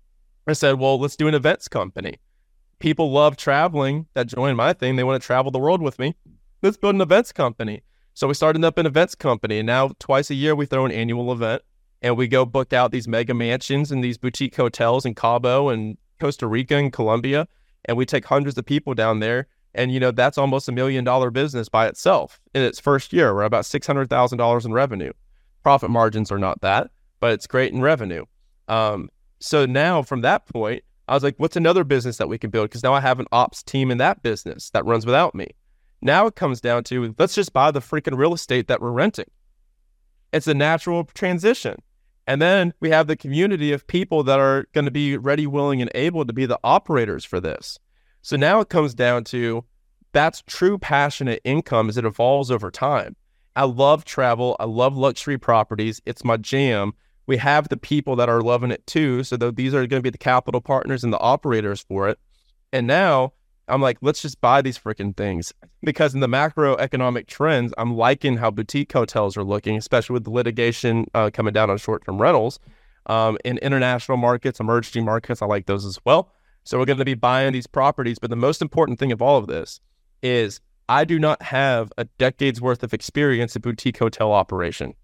I said, well, let's do an events company. People love traveling that join my thing. They want to travel the world with me. Let's build an events company. So we started up an events company, and now twice a year we throw an annual event, and we go book out these mega mansions and these boutique hotels in Cabo and Costa Rica and Colombia, and we take hundreds of people down there. And, you know, that's almost a million dollar business by itself in its first year. We're about six hundred thousand dollars in revenue. Profit margins are not that, but it's great in revenue. Um, so now from that point, I was like, what's another business that we can build? Because now I have an ops team in that business that runs without me. Now it comes down to, let's just buy the freaking real estate that we're renting. It's a natural transition. And then we have the community of people that are going to be ready, willing, and able to be the operators for this. So now it comes down to, that's true passionate income as it evolves over time. I love travel. I love luxury properties. It's my jam. We have the people that are loving it too. So these are going to be the capital partners and the operators for it. And now I'm like, let's just buy these freaking things. Because in the macroeconomic trends, I'm liking how boutique hotels are looking, especially with the litigation uh, coming down on short-term rentals. Um, in international markets, emerging markets, I like those as well. So we're going to be buying these properties. But the most important thing of all of this is I do not have a decade's worth of experience in boutique hotel operation.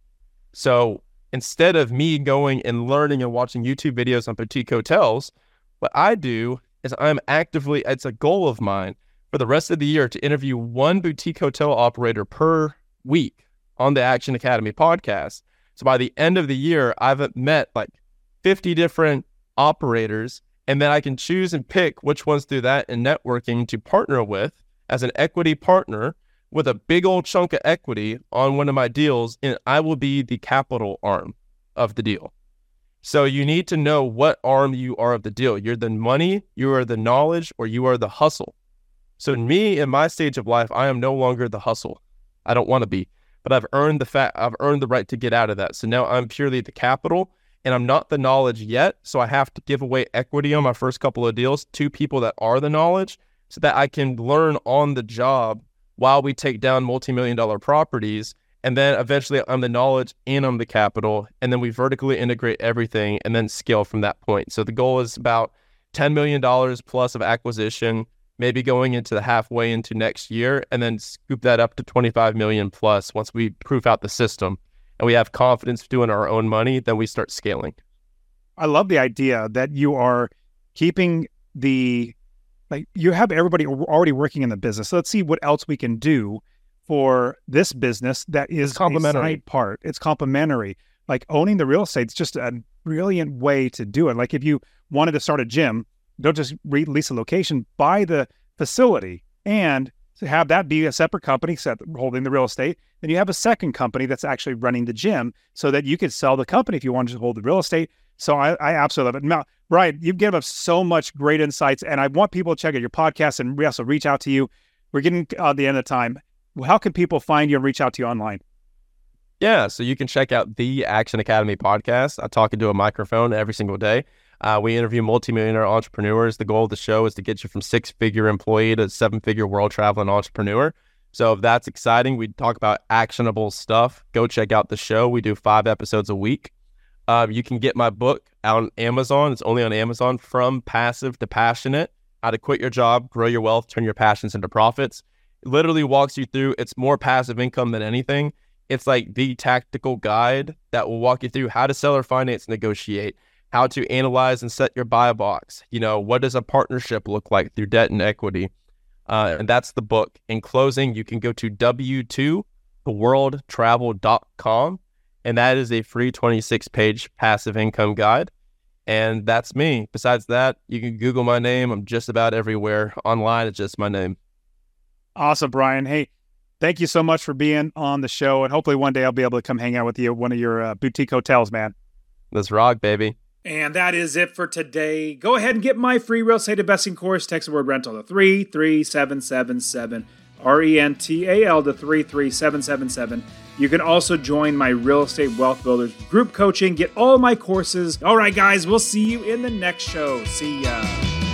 So instead of me going and learning and watching YouTube videos on boutique hotels, what I do is I'm actively, it's a goal of mine for the rest of the year to interview one boutique hotel operator per week on the Action Academy podcast. So by the end of the year, I've met like fifty different operators, and then I can choose and pick which ones through that and networking to partner with as an equity partner with a big old chunk of equity on one of my deals, and I will be the capital arm of the deal. So you need to know what arm you are of the deal. You're the money, you are the knowledge, or you are the hustle. So me, in my stage of life, I am no longer the hustle. I don't want to be, but I've earned the fact, I've earned the right to get out of that. So now I'm purely the capital, and I'm not the knowledge yet. So I have to give away equity on my first couple of deals to people that are the knowledge, so that I can learn on the job while we take down multi-million dollar properties. And then eventually I'm the knowledge and I'm the capital. And then we vertically integrate everything and then scale from that point. So the goal is about ten million dollars plus of acquisition, maybe going into the halfway into next year, and then scoop that up to twenty-five million plus once we prove out the system and we have confidence doing our own money, then we start scaling. I love the idea that you are keeping the, like you have everybody already working in the business. So let's see what else we can do for this business that is complementary. A side part. It's complementary. Like owning the real estate is just a brilliant way to do it. Like if you wanted to start a gym, don't just release a location, buy the facility and have that be a separate company set, holding the real estate. Then you have a second company that's actually running the gym so that you could sell the company if you wanted to hold the real estate. So I, I absolutely love it. Now, Brian, you've given us so much great insights, and I want people to check out your podcast and we also reach out to you. We're getting uh, the end of time. How can people find you and reach out to you online? Yeah, so you can check out the Action Academy podcast. I talk into a microphone every single day. Uh, we interview multimillionaire entrepreneurs. The goal of the show is to get you from six-figure employee to seven-figure world-traveling entrepreneur. So if that's exciting, we talk about actionable stuff. Go check out the show. We do five episodes a week. Um, you can get my book out on Amazon. It's only on Amazon, From Passive to Passionate, How to Quit Your Job, Grow Your Wealth, Turn Your Passions into Profits. It literally walks you through. It's more passive income than anything. It's like the tactical guide that will walk you through how to sell or finance negotiate, how to analyze and set your buy box. You know, what does a partnership look like through debt and equity? Uh, and that's the book. In closing, you can go to w two the world travel dot com, and that is a free twenty-six page passive income guide. And that's me. Besides that, you can Google my name. I'm just about everywhere. Online, it's just my name. Awesome, Brian. Hey, thank you so much for being on the show. And hopefully one day I'll be able to come hang out with you at one of your uh, boutique hotels, man. Let's rock, baby. And that is it for today. Go ahead and get my free real estate investing course. Text the word rental to three three seven seven seven, R E N T A L to three three seven seven seven. You can also join my Real Estate Wealth Builders group coaching. Get all my courses. All right, guys, we'll see you in the next show. See ya.